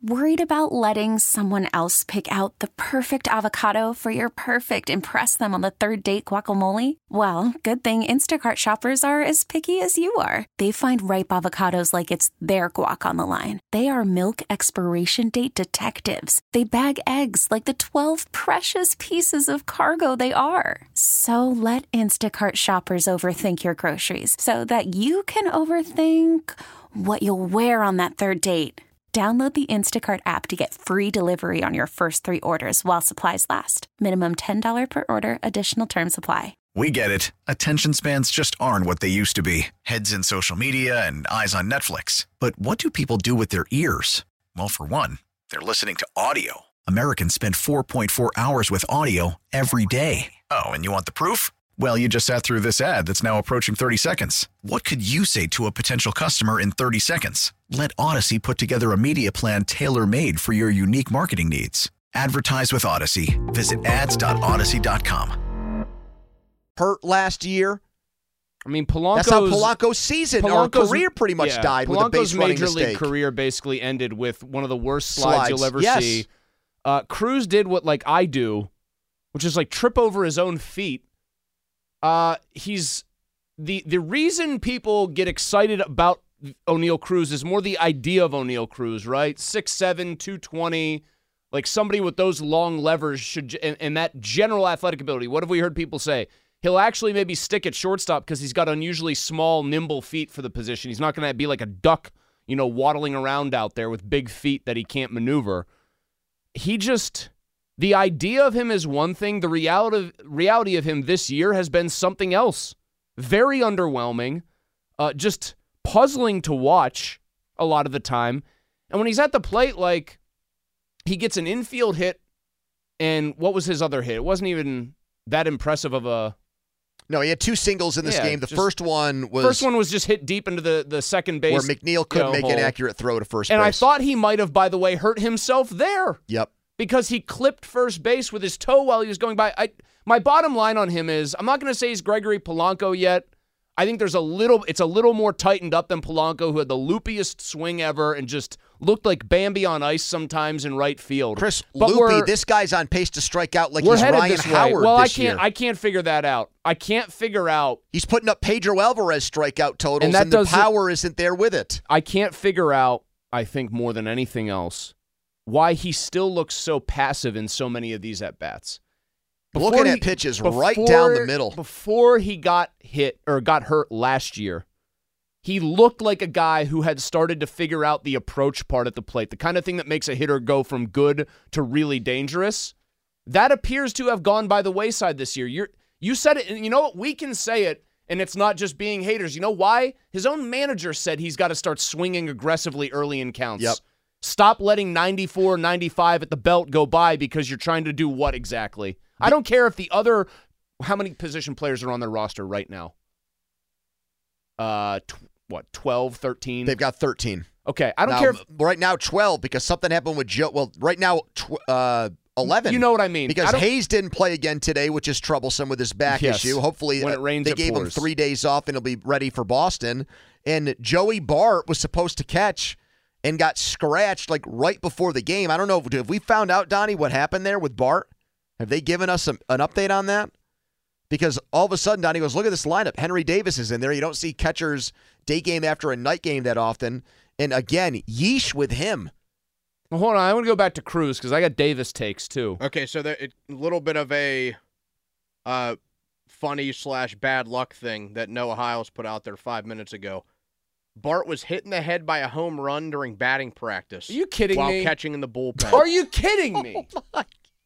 Worried about letting someone else pick out the perfect avocado for your perfect impress them on the third date guacamole? Well, good thing Instacart shoppers are as picky as you are. They find ripe avocados like it's their guac on the line. They are milk expiration date detectives. They bag eggs like the 12 precious pieces of cargo they are. So let Instacart shoppers overthink your groceries so that you can overthink what you'll wear on that third date. Download the Instacart app to get free delivery on your first 3 orders while supplies last. Minimum $10 per order. Additional terms apply. We get it. Attention spans just aren't what they used to be. Heads in social media and eyes on Netflix. But what do people do with their ears? Well, for one, they're listening to audio. Americans spend 4.4 hours with audio every day. Oh, and you want the proof? Well, you just sat through this ad that's now approaching 30 seconds. What could you say to a potential customer in 30 seconds? Let Odyssey put together a media plan tailor-made for your unique marketing needs. Advertise with Odyssey. Visit ads.odyssey.com. Hurt last year. I mean, Polanco's... That's how Polanco's season or career pretty much died with a base running mistake. Polanco's major league career basically ended with one of the worst slides you'll ever see. Cruz did what like I do, which is like trip over his own feet. He's the reason people get excited about Oneil Cruz is more the idea of Oneil Cruz, right? 6'7", 220, like somebody with those long levers should and that general athletic ability. What have we heard people say? He'll actually maybe stick at shortstop because he's got unusually small, nimble feet for the position. He's not going to be like a duck, waddling around out there with big feet that he can't maneuver. The idea of him is one thing. The reality of him this year has been something else. Very underwhelming. Just puzzling to watch a lot of the time. And when he's at the plate, like, he gets an infield hit, and what was his other hit? It wasn't even that impressive of a... No, he had 2 singles in this game. The first one was just hit deep into the second base. Where McNeil couldn't make an accurate throw to first base. And I thought he might have, by the way, hurt himself there. Yep. Because he clipped first base with his toe while he was going by. My bottom line on him is, I'm not going to say he's Gregory Polanco yet. I think it's a little more tightened up than Polanco, who had the loopiest swing ever and just looked like Bambi on ice sometimes in right field. Chris, loopy, this guy's on pace to strike out like he's Ryan Howard this year. I can't figure that out. I can't figure out. He's putting up Pedro Alvarez strikeout totals, and the power isn't there with it. I can't figure out, I think more than anything else, why he still looks so passive in so many of these at-bats. Looking at pitches right down the middle. Before he got hit or got hurt last year, he looked like a guy who had started to figure out the approach part at the plate, the kind of thing that makes a hitter go from good to really dangerous. That appears to have gone by the wayside this year. You said it, and you know what? We can say it, and it's not just being haters. You know why? His own manager said he's got to start swinging aggressively early in counts. Yep. Stop letting 94, 95 at the belt go by because you're trying to do what exactly? I don't care if how many position players are on their roster right now? 12, 13? They've got 13. Okay, I don't care. Right now, 12, because something happened with Joe. Well, right now, 11. You know what I mean. Because Hayes didn't play again today, which is troublesome with his back issue. Hopefully, when it rains, they gave him 3 days off, and he'll be ready for Boston. And Joey Bart was supposed to catch and got scratched like right before the game. I don't know. Have we found out, Donnie, what happened there with Bart? Have they given us an update on that? Because all of a sudden, Donnie goes, look at this lineup. Henry Davis is in there. You don't see catchers day game after a night game that often. And again, yeesh with him. Well, hold on. I want to go back to Cruz because I got Davis takes too. Okay, so a little bit of a funny/bad luck thing that Noah Hiles put out there 5 minutes ago. Bart was hit in the head by a home run during batting practice. Are you kidding me? While catching in the bullpen. Are you kidding me? Oh my.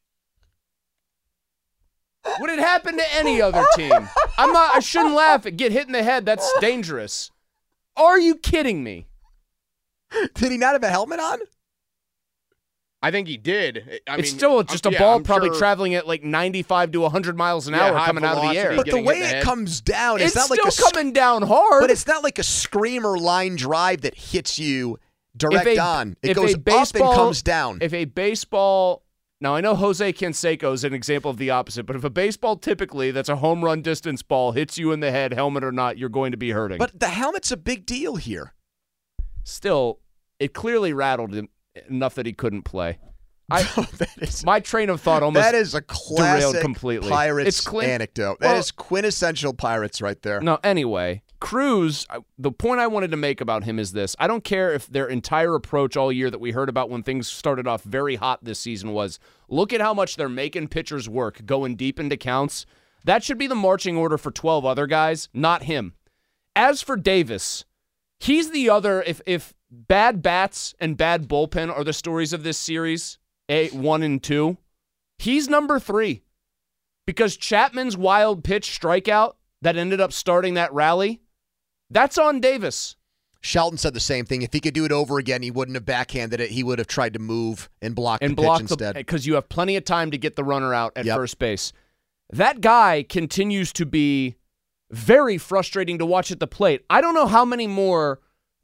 Would it happen to any other team? I shouldn't laugh at get hit in the head. That's dangerous. Are you kidding me? Did he not have a helmet on? I think he did. It's still just a ball probably traveling at like 95 to 100 miles an hour coming out of the air. But the way it comes down, it's not still like coming down hard. But it's not like a screamer line drive that hits you direct on. It goes up and comes down. If a baseball... Now, I know Jose Canseco is an example of the opposite, but if a baseball typically that's a home run distance ball hits you in the head, helmet or not, you're going to be hurting. But the helmet's a big deal here. Still, it clearly rattled him. enough that he couldn't play. My train of thought almost that is a classic derailed completely. Pirates anecdote. That is quintessential Pirates right there. No, anyway, Cruz, the point I wanted to make about him is this. I don't care if their entire approach all year that we heard about when things started off very hot this season was, look at how much they're making pitchers work, going deep into counts. That should be the marching order for 12 other guys, not him. As for Davis, he's the other, if bad bats and bad bullpen are the stories of this series, 1 and 2, he's number 3. Because Chapman's wild pitch strikeout that ended up starting that rally, that's on Davis. Shelton said the same thing. If he could do it over again, he wouldn't have backhanded it. He would have tried to move and block the pitch instead. Because you have plenty of time to get the runner out at first base. That guy continues to be very frustrating to watch at the plate. I don't know how many more,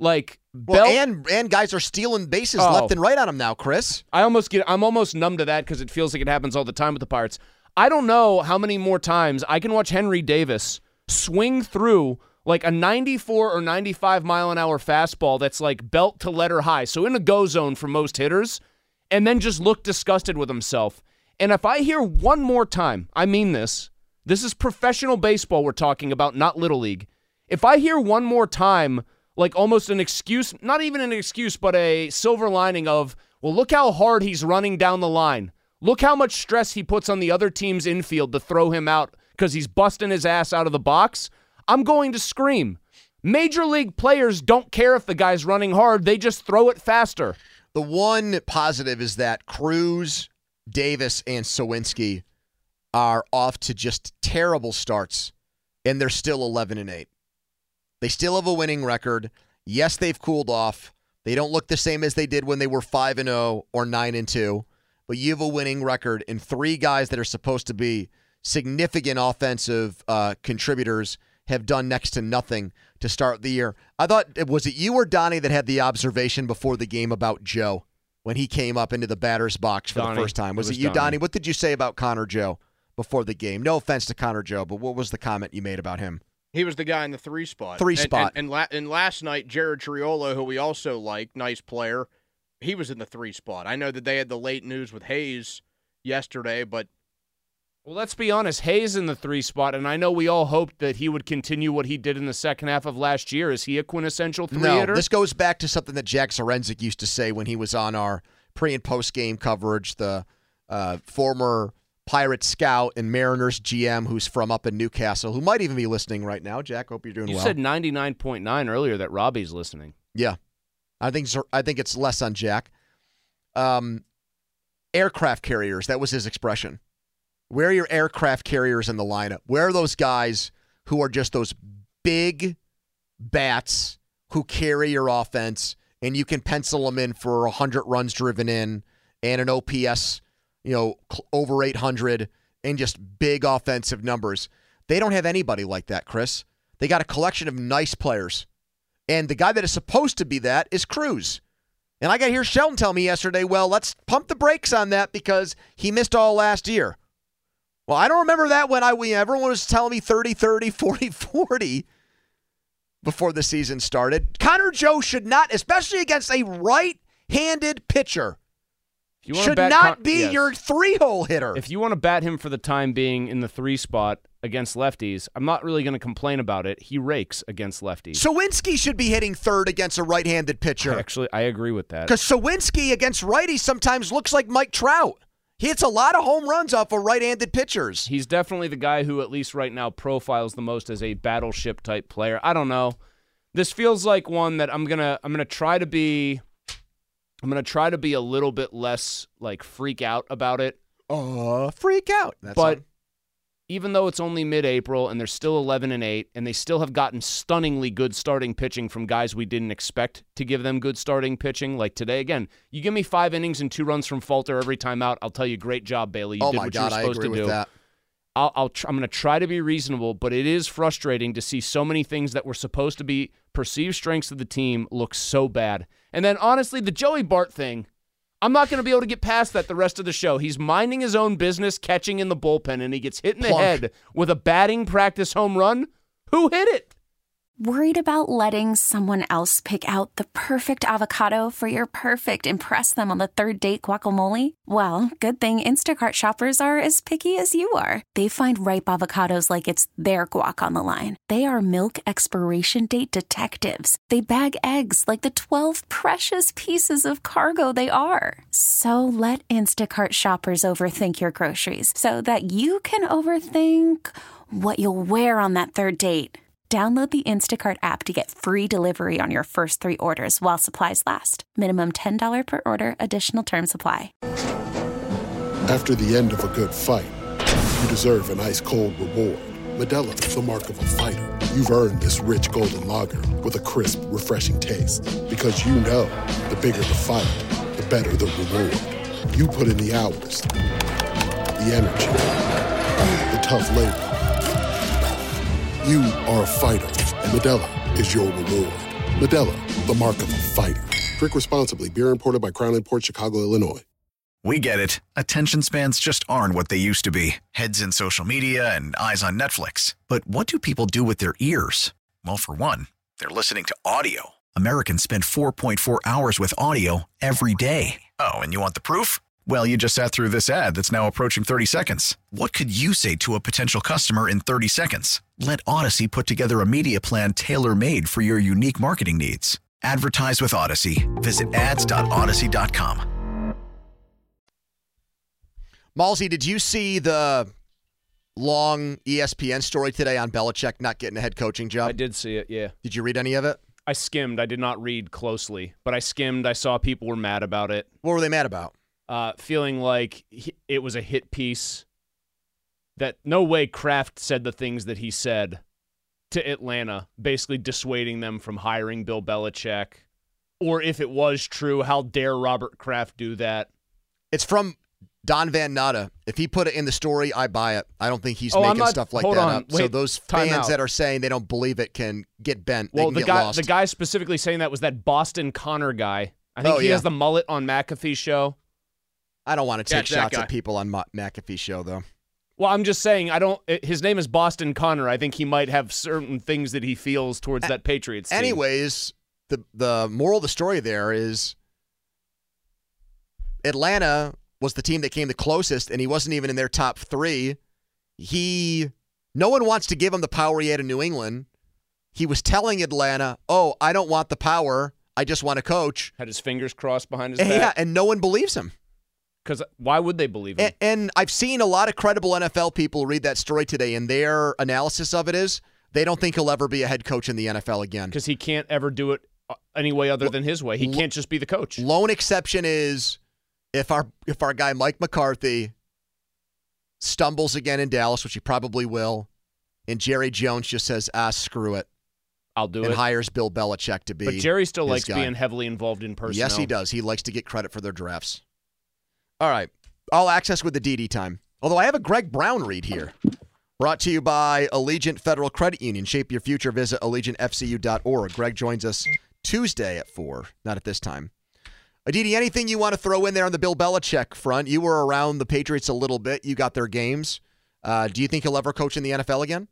and guys are stealing bases left and right on him now, Chris. I'm almost numb to that because it feels like it happens all the time with the Pirates. I don't know how many more times I can watch Henry Davis swing through like a 94 or 95 mile an hour fastball that's like belt to letter high, so in a go zone for most hitters, and then just look disgusted with himself. And if I hear one more time, I mean this is professional baseball we're talking about, not Little League. If I hear one more time, like almost an excuse, not even an excuse, but a silver lining of, well, look how hard he's running down the line. Look how much stress he puts on the other team's infield to throw him out because he's busting his ass out of the box. I'm going to scream. Major league players don't care if the guy's running hard. They just throw it faster. The one positive is that Cruz, Davis, and Sawinski are off to just terrible starts, and they're still 11-8. They still have a winning record. Yes, they've cooled off. They don't look the same as they did when they were 5-0 or 9-2, but you have a winning record, and 3 guys that are supposed to be significant offensive contributors have done next to nothing to start the year. I thought, was it you or Donnie that had the observation before the game about Joe when he came up into the batter's box for the first time? Was it you, Donnie? What did you say about Connor Joe before the game? No offense to Connor Joe, but what was the comment you made about him? He was the guy in the 3 spot. 3 spot. And last night, Jared Triolo, who we also like, nice player, he was in the 3 spot. I know that they had the late news with Hayes yesterday, but... Well, let's be honest. Hayes in the 3 spot, and I know we all hoped that he would continue what he did in the second half of last year. Is he a quintessential 3-hitter? No, this goes back to something that Jack Sorenzik used to say when he was on our pre- and post-game coverage, the former Pirates scout and Mariners GM who's from up in Newcastle, who might even be listening right now. Jack, hope you're doing well. You said 99.9 earlier that Robbie's listening. Yeah. I think it's less on Jack. Aircraft carriers, that was his expression. Where are your aircraft carriers in the lineup? Where are those guys who are just those big bats who carry your offense and you can pencil them in for 100 runs driven in and an OPS, over 800 and just big offensive numbers? They don't have anybody like that, Chris. They got a collection of nice players. And the guy that is supposed to be that is Cruz. And I got to hear Shelton tell me yesterday, well, let's pump the brakes on that because he missed all last year. Well, I don't remember that when everyone was telling me 30-30, 40-40 before the season started. Connor Joe should not, especially against a right-handed pitcher, should not be your 3-hole hitter. If you want to bat him for the time being in the 3 spot against lefties, I'm not really going to complain about it. He rakes against lefties. Sawinski should be hitting third against a right-handed pitcher. Actually, I agree with that. Because Sawinski against righties sometimes looks like Mike Trout. He hits a lot of home runs off of right-handed pitchers. He's definitely the guy who, at least right now, profiles the most as a battleship type player. I don't know. This feels like one that I'm gonna try to be a little bit less like freak out about it. Freak out. But even though it's only mid-April and they're still 11-8 and they still have gotten stunningly good starting pitching from guys we didn't expect to give them good starting pitching, like today, again, you give me 5 innings and 2 runs from Falter every time out, I'll tell you, great job, Bailey. You did what you were supposed to do. That. I'm going to try to be reasonable, but it is frustrating to see so many things that were supposed to be perceived strengths of the team look so bad. And then, honestly, the Joey Bart thing, I'm not going to be able to get past that the rest of the show. He's minding his own business, catching in the bullpen, and he gets hit in the head with a batting practice home run. Who hit it? Worried about letting someone else pick out the perfect avocado for your perfect impress them on the third date guacamole? Well, good thing Instacart shoppers are as picky as you are. They find ripe avocados like it's their guac on the line. They are milk expiration date detectives. They bag eggs like the 12 precious pieces of cargo they are. So let Instacart shoppers overthink your groceries so that you can overthink what you'll wear on that third date. Download the Instacart app to get free delivery on your first 3 orders while supplies last. Minimum $10 per order. Additional terms apply. After the end of a good fight, you deserve an ice-cold reward. Modelo is the mark of a fighter. You've earned this rich golden lager with a crisp, refreshing taste. Because you know, the bigger the fight, the better the reward. You put in the hours, the energy, the tough labor. You are a fighter, and Modelo is your reward. Modelo, the mark of a fighter. Drink responsibly. Beer imported by Crown Imports, Chicago, Illinois. We get it. Attention spans just aren't what they used to be. Heads in social media and eyes on Netflix. But what do people do with their ears? Well, for one, they're listening to audio. Americans spend 4.4 hours with audio every day. Oh, and you want the proof? Well, you just sat through this ad that's now approaching 30 seconds. What could you say to a potential customer in 30 seconds? Let Odyssey put together a media plan tailor-made for your unique marketing needs. Advertise with Odyssey. Visit ads.odyssey.com. Malsey, did you see the long ESPN story today on Belichick not getting a head coaching job? I did see it, yeah. Did you read any of it? I skimmed. I did not read closely, but I skimmed. I saw people were mad about it. What were they mad about? Feeling like it was a hit piece, that no way Kraft said the things that he said to Atlanta, basically dissuading them from hiring Bill Belichick. Or if it was true, how dare Robert Kraft do that? It's from Don Van Natta. If he put it in the story, I buy it. I don't think he's making stuff like that up. Wait, so those fans that are saying they don't believe it can get bent. Well, the guy specifically saying that was that Boston Connor guy. I think he has the mullet on McAfee's show. I don't want to take shots at people on McAfee's show, though. Well, I'm just saying, his name is Boston Connor. I think he might have certain things that he feels towards that Patriots team. Anyways, the moral of the story there is Atlanta was the team that came the closest, and he wasn't even in their top 3. No one wants to give him the power he had in New England. He was telling Atlanta, oh, I don't want the power. I just want to coach. Had his fingers crossed behind his back. Yeah, and no one believes him. Because why would they believe him? And I've seen a lot of credible NFL people read that story today, and their analysis of it is they don't think he'll ever be a head coach in the NFL again. Because he can't ever do it any way other than his way. He can't just be the coach. Lone exception is if our guy Mike McCarthy stumbles again in Dallas, which he probably will, and Jerry Jones just says, screw it. I'll do it. And hires Bill Belichick to be But Jerry still likes guy. being heavily involved in personnel. Yes, he does. He likes to get credit for their drafts. All right. All access with the DD time. Although I have a Greg Brown read here. Brought to you by Allegiant Federal Credit Union. Shape your future. Visit AllegiantFCU.org. Greg joins us Tuesday at 4. Not at this time. Aditi, anything you want to throw in there on the Bill Belichick front? You were around the Patriots a little bit. You got their games. Do you think he'll ever coach in the NFL again?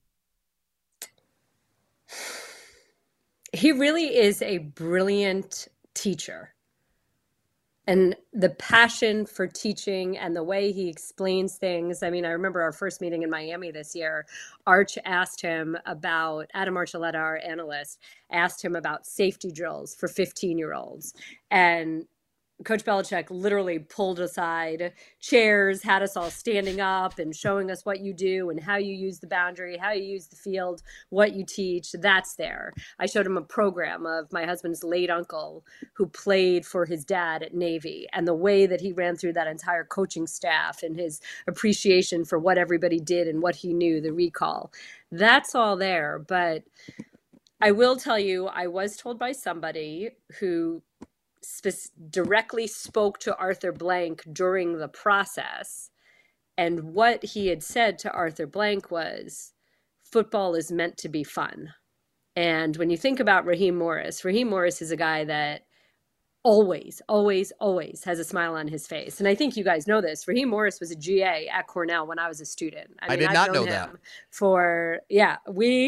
He really is a brilliant teacher. And the passion for teaching and the way he explains things. I mean, I remember our first meeting in Miami this year. Arch asked him about, Adam Archuleta, our analyst, asked him about safety drills for 15-year-olds. And Coach Belichick literally pulled aside chairs, had us all standing up and showing us what you do and how you use the boundary, how you use the field, what you teach. That's there. I showed him a program of my husband's late uncle who played for his dad at Navy, and the way that he ran through that entire coaching staff and his appreciation for what everybody did and what he knew, the recall. That's all there. But I will tell you, I was told by somebody who directly spoke to Arthur Blank during the process. And what he had said to Arthur Blank was, football is meant to be fun. And when you think about Raheem Morris is a guy that always, always, always has a smile on his face. And I think you guys know this. Raheem Morris was a GA at Cornell when I was a student. I did not know that.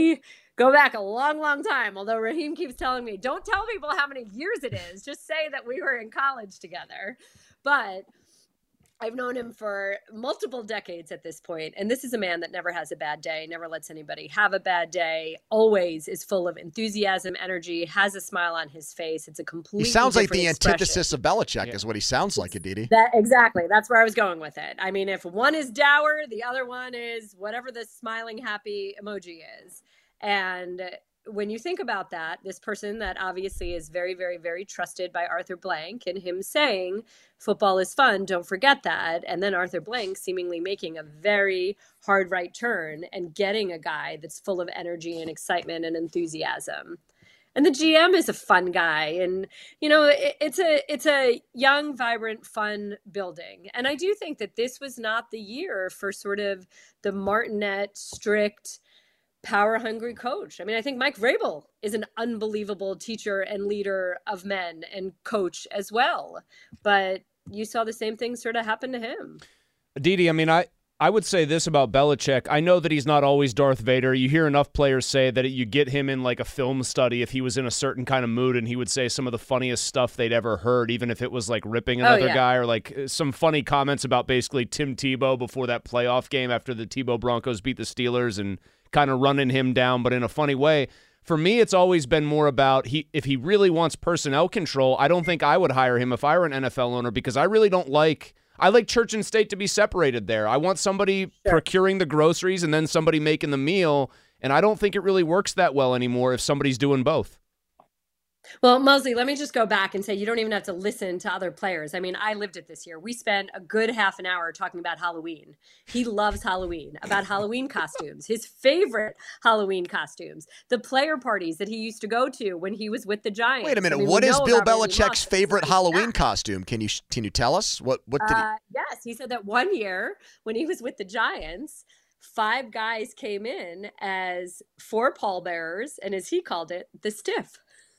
Go back a long, long time. Although Raheem keeps telling me, don't tell people how many years it is. Just say that we were in college together. But I've known him for multiple decades at this point, and this is a man that never has a bad day, never lets anybody have a bad day, always is full of enthusiasm, energy, has a smile on his face. It's a completely He sounds like the expression. Antithesis of Belichick is what he sounds like, Aditi. Exactly. That's where I was going with it. I mean, if one is dour, the other one is whatever the smiling, happy emoji is. And when you think about that, this person that obviously is very, very, very trusted by Arthur Blank and him saying football is fun, don't forget that. And then Arthur Blank seemingly making a very hard right turn and getting a guy that's full of energy and excitement and enthusiasm. And the GM is a fun guy. And, you know, it's a young, vibrant, fun building. And I do think that this was not the year for sort of the Martinet strict power-hungry coach. I mean, I think Mike Vrabel is an unbelievable teacher and leader of men and coach as well. But you saw the same thing sort of happen to him. Aditi, I mean, I would say this about Belichick. I know that he's not always Darth Vader. You hear enough players say that you get him in like a film study if he was in a certain kind of mood and he would say some of the funniest stuff they'd ever heard, even if it was like ripping another guy or like some funny comments about basically Tim Tebow before that playoff game after the Tebow Broncos beat the Steelers and kind of running him down, but in a funny way. For me, it's always been more about if he really wants personnel control, I don't think I would hire him if I were an NFL owner because I really don't like – I like church and state to be separated there. I want somebody procuring the groceries and then somebody making the meal, and I don't think it really works that well anymore if somebody's doing both. Well, Mosley, let me just go back and say you don't even have to listen to other players. I mean, I lived it this year. We spent a good half an hour talking about Halloween. He loves Halloween, about Halloween costumes, his favorite Halloween costumes, the player parties that he used to go to when he was with the Giants. Wait a minute. What is Bill Belichick's favorite Halloween costume? Can you tell us? What did he... Yes, he said that one year when he was with the Giants, 5 guys came in as 4 pallbearers, and as he called it, the stiff.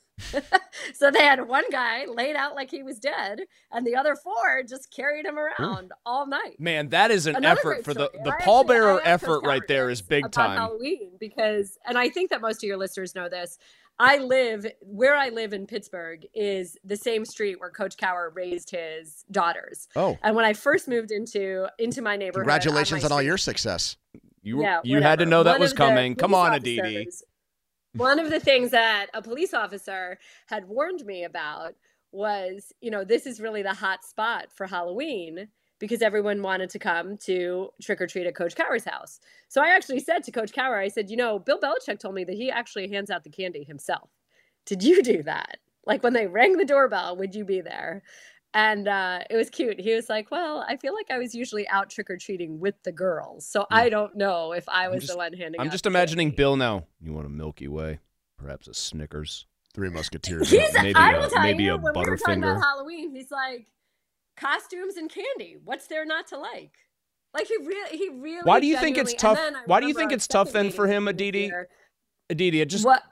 So they had one guy laid out like he was dead, and the other 4 just carried him around all night. Man, that is an effort for the pallbearer effort right there is big time. Halloween because, and I think that most of your listeners know this. Where I live in Pittsburgh is the same street where Coach Cowher raised his daughters. Oh, and when I first moved into my neighborhood, congratulations on all your success. You had to know that was coming. Come on, Aditi. One of the things that a police officer had warned me about was, this is really the hot spot for Halloween because everyone wanted to come to trick or treat at Coach Cowher's house. So I actually said to Coach Cowher, I said, Bill Belichick told me that he actually hands out the candy himself. Did you do that? Like when they rang the doorbell, would you be there? And it was cute. He was like, well, I feel like I was usually out trick-or-treating with the girls. So I don't know if I was the one handing out. I'm just imagining Bill now. You want a Milky Way? Perhaps a Snickers? 3 Musketeers. Maybe a when we were talking Butterfinger. about Halloween, he's like, costumes and candy. What's there not to like? Like he really. Why do you think it's tough? Why do you think it's tough then for him, Aditi? Aditi,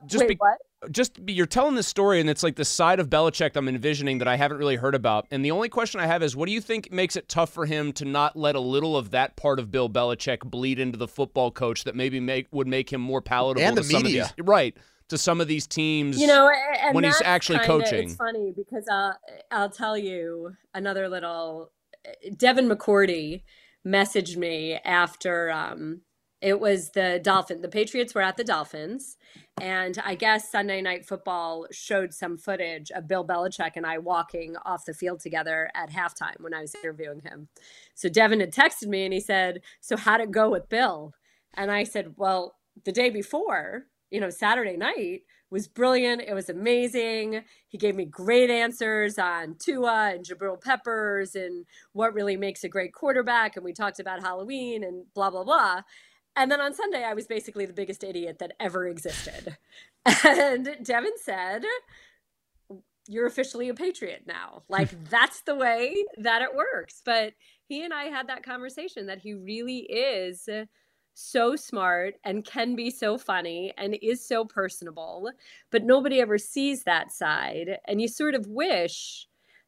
you're telling this story, and it's like the side of Belichick I'm envisioning that I haven't really heard about. And the only question I have is, what do you think makes it tough for him to not let a little of that part of Bill Belichick bleed into the football coach that maybe would make him more palatable and to the media, to some of these teams and when he's actually coaching? It's funny because I'll tell you another little. Devin McCourty messaged me after. It was the Dolphins. The Patriots were at the Dolphins, and I guess Sunday Night Football showed some footage of Bill Belichick and I walking off the field together at halftime when I was interviewing him. So Devin had texted me and he said, so how'd it go with Bill? And I said, well, the day before, Saturday night was brilliant. It was amazing. He gave me great answers on Tua and Jabril Peppers and what really makes a great quarterback. And we talked about Halloween and blah, blah, blah. And then on Sunday, I was basically the biggest idiot that ever existed. And Devin said, you're officially a Patriot now. Like, that's the way that it works. But he and I had that conversation that he really is so smart and can be so funny and is so personable. But nobody ever sees that side. And you sort of wish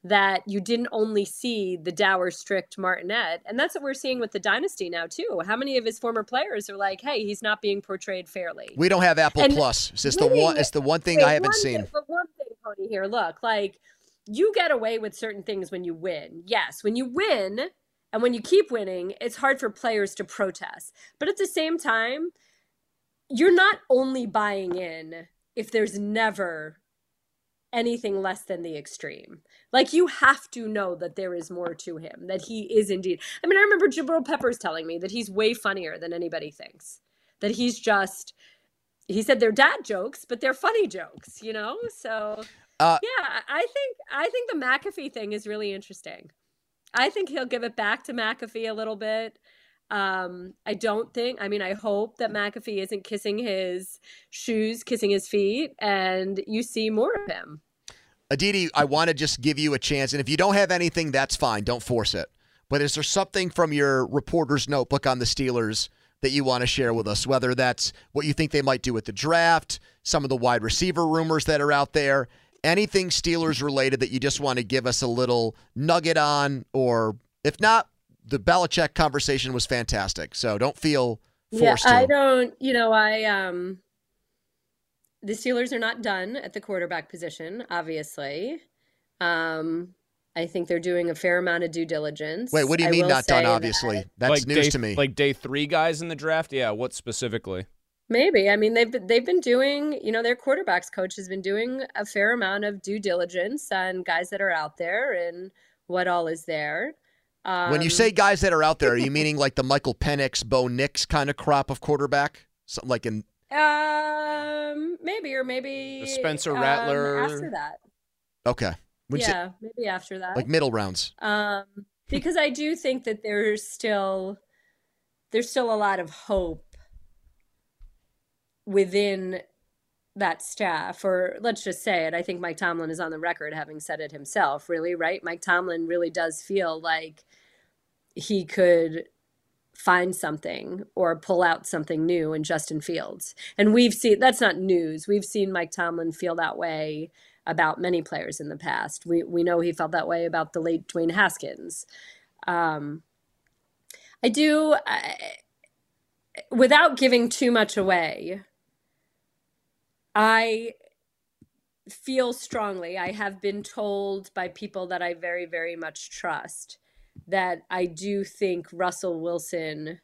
that you didn't only see the dour, strict Martinet. And that's what we're seeing with the dynasty now, too. How many of his former players are like, hey, he's not being portrayed fairly? We don't have Apple Plus. It's the one thing I haven't seen. But one thing, Tony, here, look, like, you get away with certain things when you win. Yes, when you win and when you keep winning, it's hard for players to protest. But at the same time, you're not only buying in if there's never anything less than the extreme. Like, you have to know that there is more to him, that he is indeed. I mean, I remember Jabril Peppers telling me that he's way funnier than anybody thinks. That he's just, he said they're dad jokes, but they're funny jokes, you know? So, yeah, I think the McAfee thing is really interesting. I think he'll give it back to McAfee a little bit. I hope that McAfee isn't kissing his shoes, kissing his feet, and you see more of him. Aditi, I want to just give you a chance, and if you don't have anything, that's fine. Don't force it. But is there something from your reporter's notebook on the Steelers that you want to share with us, whether that's what you think they might do with the draft, some of the wide receiver rumors that are out there, anything Steelers related that you just want to give us a little nugget on, or if not, the Belichick conversation was fantastic, so don't feel forced to. I don't, the Steelers are not done at the quarterback position, obviously. I think they're doing a fair amount of due diligence. Wait, what do you mean not done, obviously? That's like news to me. Like day 3 guys in the draft? Yeah, what specifically? Maybe. I mean, they've been doing, their quarterbacks coach has been doing a fair amount of due diligence on guys that are out there and what all is there. When you say guys that are out there, are you meaning like the Michael Penix, Bo Nix kind of crop of quarterback? Something like in maybe the Spencer Rattler after that. Okay. Maybe after that. Like middle rounds. Because I do think that there's still a lot of hope within that staff, or let's just say it. I think Mike Tomlin is on the record having said it himself, really, right? Mike Tomlin really does feel like he could find something or pull out something new in Justin Fields. And we've seen, that's not news. We've seen Mike Tomlin feel that way about many players in the past. We know he felt that way about the late Dwayne Haskins. Without giving too much away, I feel strongly, I have been told by people that I very, very much trust, that I do think Russell Wilson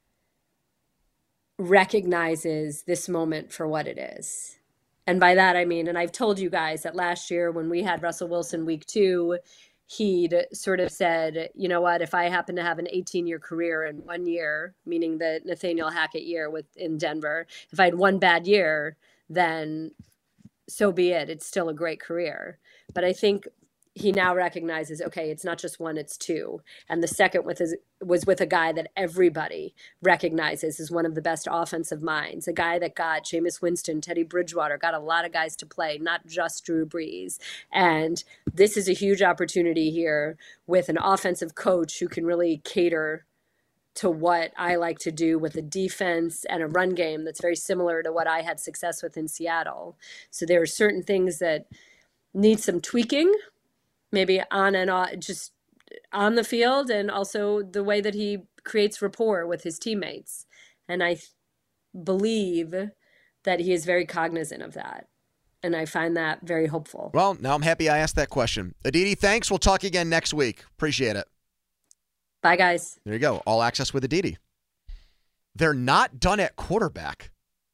recognizes this moment for what it is. And by that, I mean, and I've told you guys that last year when we had Russell Wilson week 2, he'd sort of said, you know what, if I happen to have an 18-year career in 1 year, meaning the Nathaniel Hackett year in Denver, if I had one bad year, then so be it. It's still a great career. But I think he now recognizes, okay, it's not just one, it's 2. And the second was with a guy that everybody recognizes as one of the best offensive minds, a guy that got Jameis Winston, Teddy Bridgewater, got a lot of guys to play, not just Drew Brees. And this is a huge opportunity here with an offensive coach who can really cater to what I like to do with a defense and a run game that's very similar to what I had success with in Seattle. So there are certain things that need some tweaking, maybe on and off, just on the field, and also the way that he creates rapport with his teammates. And I believe that he is very cognizant of that. And I find that very hopeful. Well, now I'm happy I asked that question. Aditi, thanks. We'll talk again next week. Appreciate it. Bye, guys. There you go. All access with Aditi. They're not done at quarterback.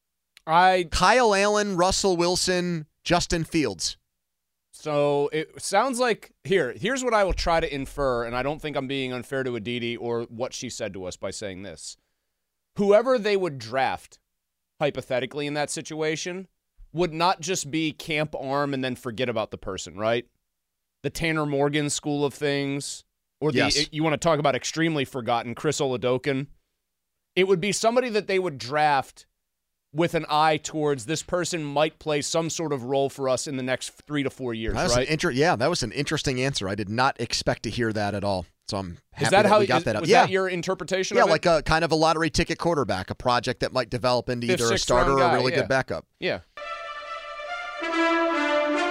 Kyle Allen, Russell Wilson, Justin Fields. So it sounds like, here's what I will try to infer, and I don't think I'm being unfair to Aditi or what she said to us by saying this. Whoever they would draft, hypothetically, in that situation, would not just be camp arm and then forget about the person, right? The Tanner Morgan school of things. Or you want to talk about extremely forgotten, Chris Oladokun. It would be somebody that they would draft with an eye towards this person might play some sort of role for us in the next 3 to 4 years, right? That was an interesting answer. I did not expect to hear that at all. So I'm happy we got that up. Was that your interpretation of it? Yeah, like a kind of a lottery ticket quarterback, a project that might develop into either a starter or a really good backup. Yeah.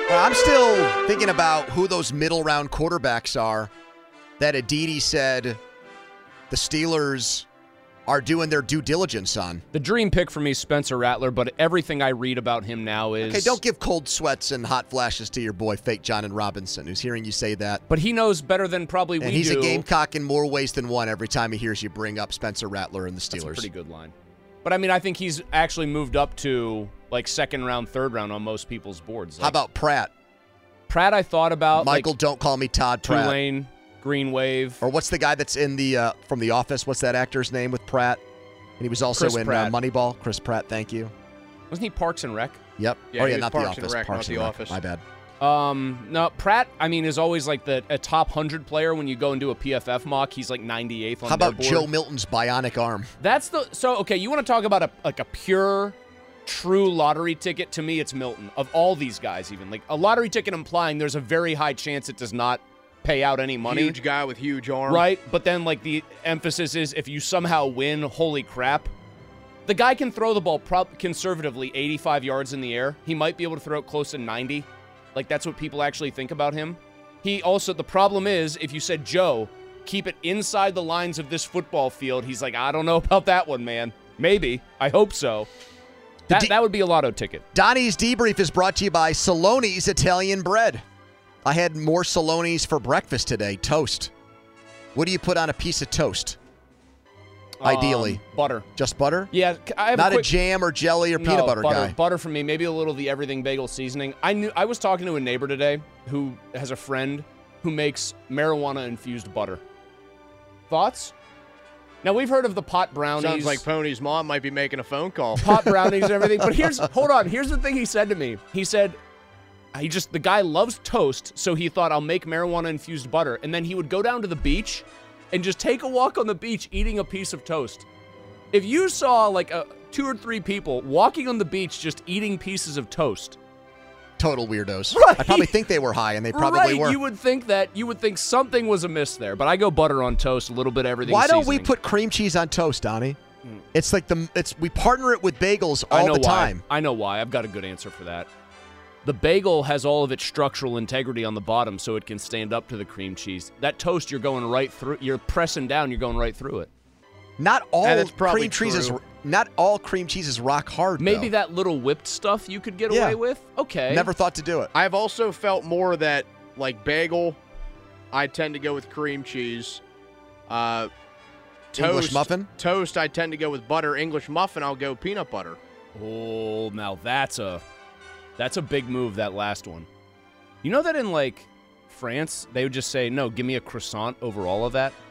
I'm still thinking about who those middle round quarterbacks are that Aditi said the Steelers are doing their due diligence on. The dream pick for me is Spencer Rattler, but everything I read about him now is... Okay, don't give cold sweats and hot flashes to your boy, fake John and Robinson, who's hearing you say that. But he knows better than probably we do. And he's a Gamecock in more ways than one every time he hears you bring up Spencer Rattler and the Steelers. That's a pretty good line. But, I mean, I think he's actually moved up to, like, second round, third round on most people's boards. Like, how about Pratt? Pratt I thought about. Michael, don't call me Todd Pratt. Tulane, Green Wave. Or what's the guy that's in the from The Office? What's that actor's name with Pratt? And he was also in Moneyball. Chris Pratt, thank you. Wasn't he Parks and Rec? Yep. Yeah, not Parks The and Office. Rec, Parks not and The Rec. Office. My bad. No, Pratt, I mean, is always like a top 100 player when you go and do a PFF mock. He's like 98th on How about their board. Joe Milton's bionic arm? Okay, you want to talk about a pure, true lottery ticket? To me, it's Milton. Of all these guys, even. Like, a lottery ticket implying there's a very high chance it does not pay out any money. Huge guy with huge arm. Right, but then, like, the emphasis is if you somehow win, holy crap. The guy can throw the ball conservatively 85 yards in the air. He might be able to throw it close to 90. Like, that's what people actually think about him. He also, the problem is, if you said, Joe, keep it inside the lines of this football field, he's like, I don't know about that one, man. Maybe. I hope so. That would be a lotto ticket. Donnie's Debrief is brought to you by Saloni's Italian Bread. I had more Saloni's for breakfast today. Toast. What do you put on a piece of toast? Ideally. Butter. Just butter? Yeah. Not a jam or jelly or peanut butter guy. Butter for me. Maybe a little of the everything bagel seasoning. I was talking to a neighbor today who has a friend who makes marijuana-infused butter. Thoughts? Now, we've heard of the pot brownies. Sounds like Pony's mom might be making a phone call. Pot brownies and everything. But hold on. Here's the thing he said to me. He said, the guy loves toast, so he thought, I'll make marijuana-infused butter. And then he would go down to the beach and just take a walk on the beach eating a piece of toast. If you saw like 2 or 3 people walking on the beach just eating pieces of toast. Total weirdos. Right. I probably think they were high, and they probably were. You would think something was amiss there, but I go butter on toast, a little bit of everything. Why don't we put cream cheese on toast, Donnie? It's like we partner it with bagels all the time. I know why. I've got a good answer for that. The bagel has all of its structural integrity on the bottom so it can stand up to the cream cheese. That toast, you're going right through. You're pressing down, you're going right through it. Not all cream cheese is rock hard, Maybe though. that little whipped stuff you could get away with? Okay. Never thought to do it. I've also felt more that, like, bagel, I tend to go with cream cheese. Toast, English muffin? Toast, I tend to go with butter. English muffin, I'll go peanut butter. Oh, now that's a big move, that last one. You know that in, like, France, they would just say, no, give me a croissant over all of that?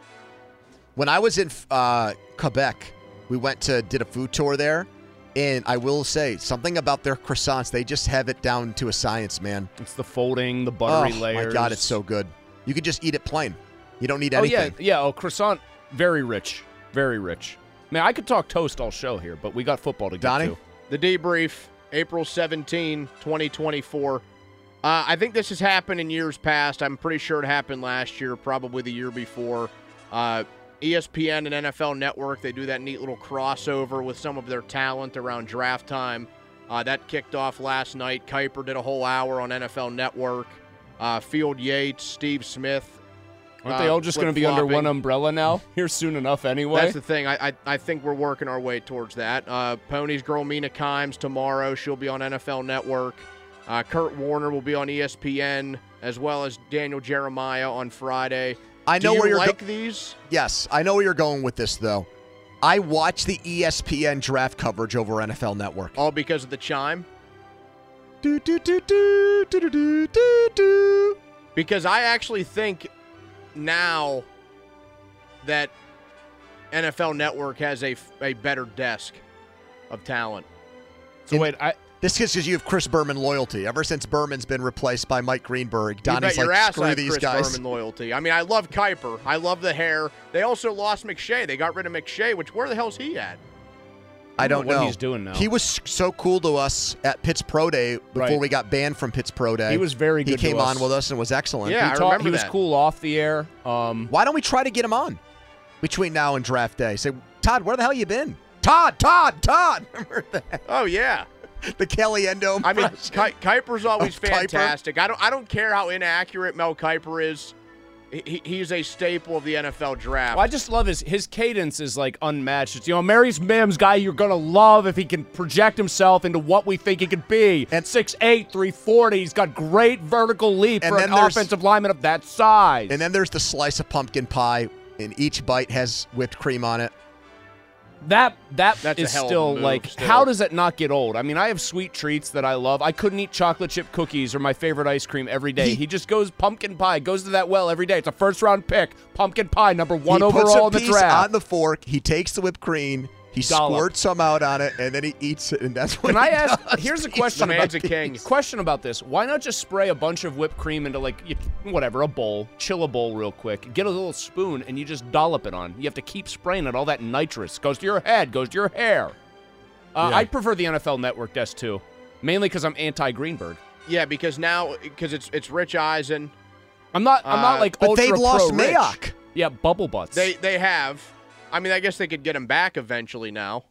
When I was in Quebec, we did a food tour there, and I will say, something about their croissants, they just have it down to a science, man. It's the folding, the buttery layers. Oh, my God, it's so good. You could just eat it plain. You don't need anything. Croissant, very rich, very rich. Man, I could talk toast all show here, but we got football to get Donnie? to. The debrief, April 17, 2024. I think this has happened in years past. I'm pretty sure it happened last year, probably the year before. ESPN and NFL Network, they do that neat little crossover with some of their talent around draft time. That kicked off last night. Kuiper did a whole hour on NFL Network. Field Yates, Steve Smith. Aren't they all just going to be under one umbrella now? Here soon enough anyway? That's the thing. I think we're working our way towards that. Pony's girl Mina Kimes tomorrow. She'll be on NFL Network. Kurt Warner will be on ESPN, as well as Daniel Jeremiah on Friday. I know where you're these? Yes, I know where you're going with this, though. I watch the ESPN draft coverage over NFL Network. All because of the chime? Because I actually think now that NFL Network has a better desk of talent. So This is because you have Chris Berman loyalty. Ever since Berman's been replaced by Mike Greenberg, Donnie's you bet your ass screw I have these Chris guys. Berman loyalty. I mean, I love Kuiper. I love the hair. They also lost McShay. They got rid of McShay, where the hell's he at? I don't know what he's doing now. He was so cool to us at Pitt's Pro Day before we got banned from Pitt's Pro Day. He was very good. He came on with us and was excellent. Yeah, I remember he was cool off the air. Why don't we try to get him on between now and draft day? Say, Todd, where the hell you been? Todd! Remember that? Oh, yeah. The Caliendo impression. I mean, Kiper's always fantastic. Kiper? I don't care how inaccurate Mel Kiper is. He's a staple of the NFL draft. Well, I just love his cadence is like unmatched. It's, Mary's Mims guy you're going to love if he can project himself into what we think he could be. At 6'8", 340, he's got great vertical leap for an offensive lineman of that size. And then there's the slice of pumpkin pie, and each bite has whipped cream on it. That's is still like, how does it not get old? I mean, I have sweet treats that I love. I couldn't eat chocolate chip cookies or my favorite ice cream every day. He just goes pumpkin pie, goes to that well every day. It's a first-round pick. Pumpkin pie, number 1 overall in the draft. He puts a piece on the fork. He takes the whipped cream. He squirts some out on it, and then he eats it, and that's what Can he I ask? does. Here's a question. Question about this. Why not just spray a bunch of whipped cream into, a bowl, chill a bowl real quick, get a little spoon, and you just dollop it on. You have to keep spraying it. All that nitrous goes to your head, goes to your hair. I prefer the NFL Network desk, too, mainly because I'm anti-Greenberg. Yeah, because it's Rich Eisen. I'm not like but ultra they've lost pro-Rich. Mayock. Yeah, bubble butts. They have. I mean, I guess they could get him back eventually now.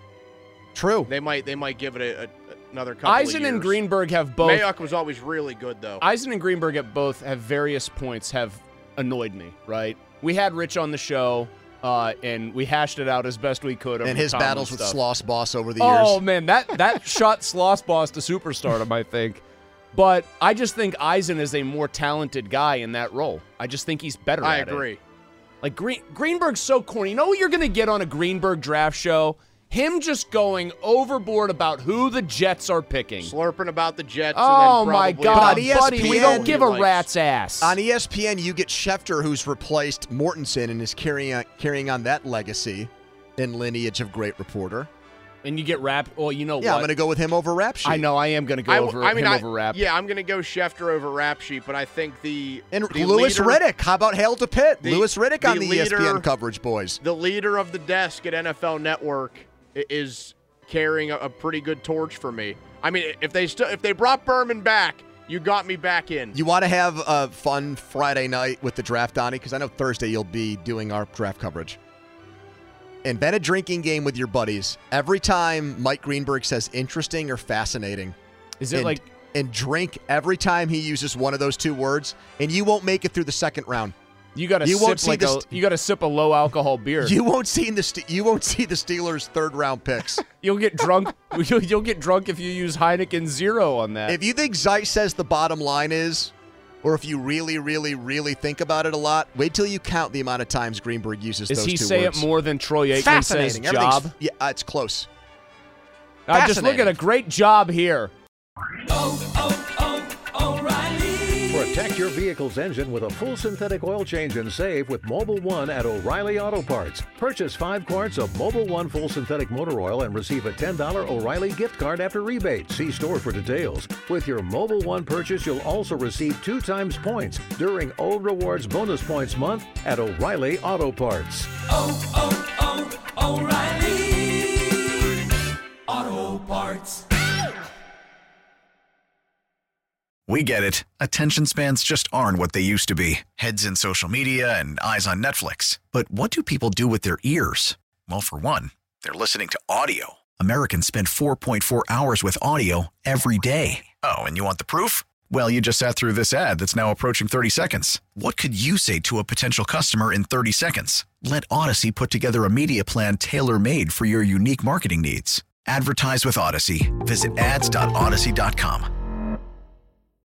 True. They might give it another couple Eisen of years. and Greenberg have both. Mayock was always really good, though. Eisen and Greenberg at both have various points have annoyed me, right? We had Rich on the show, and we hashed it out as best we could. And his battles with Sloss Boss over the years. years. Oh, man, that shot Sloss Boss to superstardom, I think. But I just think Eisen is a more talented guy in that role. I just think he's better at it. I agree. Like, Greenberg's so corny. You know what you're going to get on a Greenberg draft show? Him just going overboard about who the Jets are picking. Slurping about the Jets. Oh, and then my God, buddy, we don't give a rat's ass. On ESPN, you get Schefter, who's replaced Mortensen and is carrying on that legacy and lineage of great reporter. And you get Rap. Well, you know what? Yeah, I'm going to go with him over Rap Sheet. I know, I am going to go over Rap. Yeah, I'm going to go Schefter over Rap Sheet, but I think the Lewis leader, Riddick. How about Hail to Pitt? Lewis Riddick on the leader, ESPN coverage, boys. The leader of the desk at NFL Network is carrying a pretty good torch for me. I mean, if they brought Berman back, you got me back in. You want to have a fun Friday night with the draft, Donnie? Because I know Thursday you'll be doing our draft coverage. And bet a drinking game with your buddies. Every time Mike Greenberg says interesting or fascinating. And drink every time he uses one of those two words, and you won't make it through the second round. You got to sip a low alcohol beer. You won't see the Steelers' third round picks. You'll get drunk. You'll get drunk if you use Heineken Zero on that. If you think Zeit says the bottom line is, or if you really, really, really think about it a lot, wait till you count the amount of times Greenberg uses those two words. Does he say it more than Troy Aikman says job? Yeah, it's close. Just look at a great job here. O'Reilly. Protect your vehicle's engine with a full synthetic oil change and save with Mobil 1 at O'Reilly Auto Parts. Purchase 5 quarts of Mobil 1 full synthetic motor oil and receive a $10 O'Reilly gift card after rebate. See store for details. With your Mobil 1 purchase, you'll also receive 2 times points during O Rewards Bonus Points Month at O'Reilly Auto Parts. O'Reilly Auto Parts. We get it. Attention spans just aren't what they used to be. Heads in social media and eyes on Netflix. But what do people do with their ears? Well, for one, they're listening to audio. Americans spend 4.4 hours with audio every day. Oh, and you want the proof? Well, you just sat through this ad that's now approaching 30 seconds. What could you say to a potential customer in 30 seconds? Let Odyssey put together a media plan tailor-made for your unique marketing needs. Advertise with Odyssey. Visit ads.odyssey.com.